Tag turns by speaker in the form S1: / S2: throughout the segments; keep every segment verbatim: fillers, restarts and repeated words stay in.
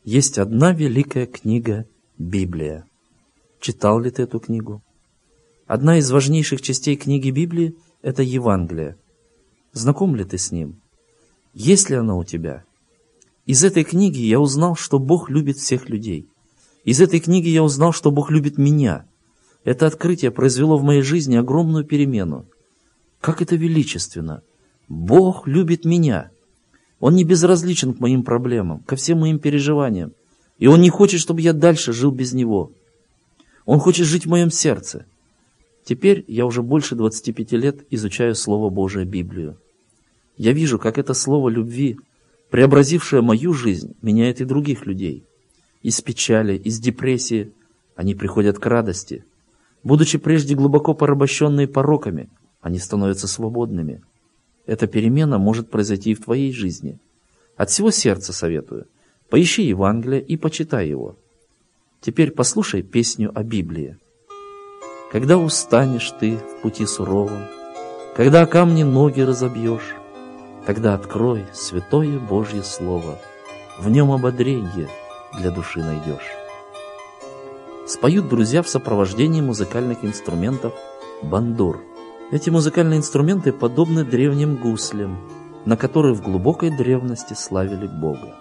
S1: Есть одна великая книга — Библия. Читал ли ты эту книгу? Одна из важнейших частей книги Библии — это Евангелие. Знаком ли ты с ним? Есть ли оно у тебя? Из этой книги я узнал, что Бог любит всех людей. Из этой книги я узнал, что Бог любит меня. Это открытие произвело в моей жизни огромную перемену. Как это величественно! Бог любит меня. Он не безразличен к моим проблемам, ко всем моим переживаниям. И Он не хочет, чтобы я дальше жил без Него. Он хочет жить в моем сердце. Теперь я уже больше двадцати пяти лет изучаю Слово Божие, Библию. Я вижу, как это слово любви, преобразившее мою жизнь, меняет и других людей. Из печали, из депрессии они приходят к радости. Будучи прежде глубоко порабощенные пороками, они становятся свободными. Эта перемена может произойти и в твоей жизни. От всего сердца советую. Поищи Евангелие и почитай его. Теперь послушай песню о Библии. Когда устанешь ты в пути суровом, когда о камни ноги разобьешь, тогда открой святое Божье Слово, в нем ободренье для души найдешь. Споют друзья в сопровождении музыкальных инструментов бандур. Эти музыкальные инструменты подобны древним гуслям, на которые в глубокой древности славили Бога.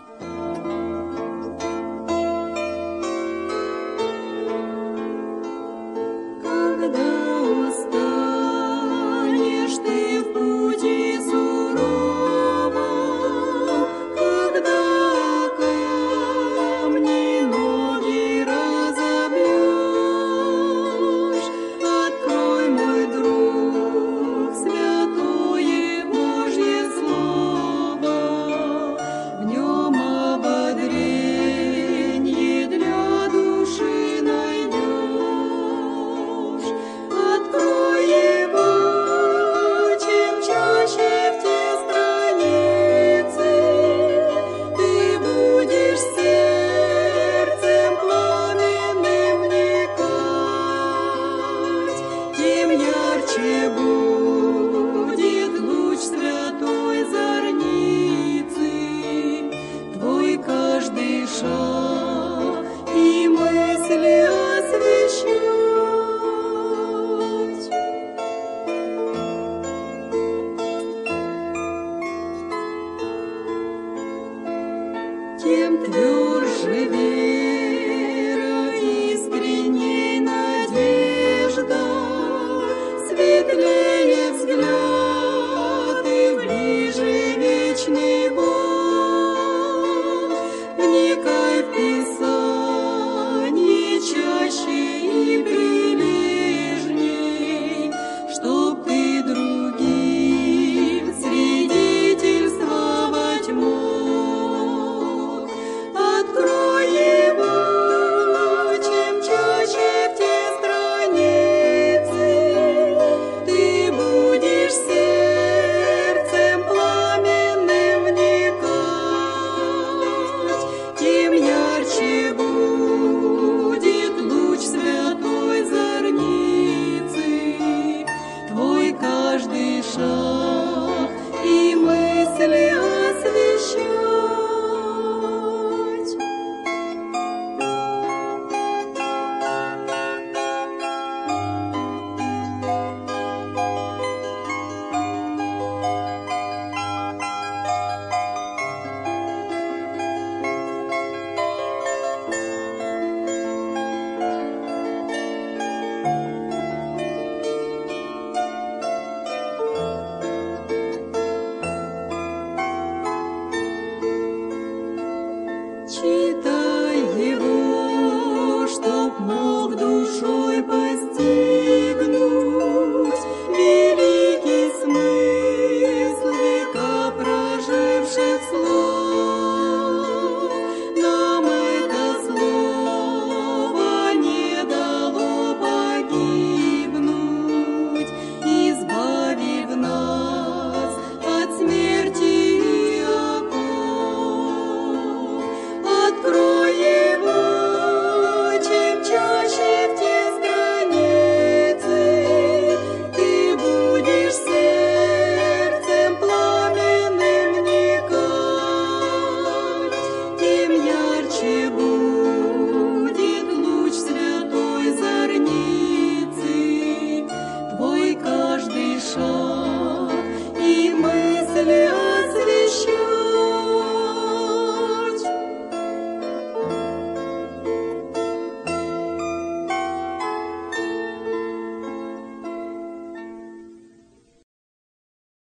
S2: Тем тверже вера, искренней надежда, светлее взгляд и ближе вечный Бог. Вникай в Писание чаще и прилежней, чтоб ты другим свидетельствовать мог. Читай.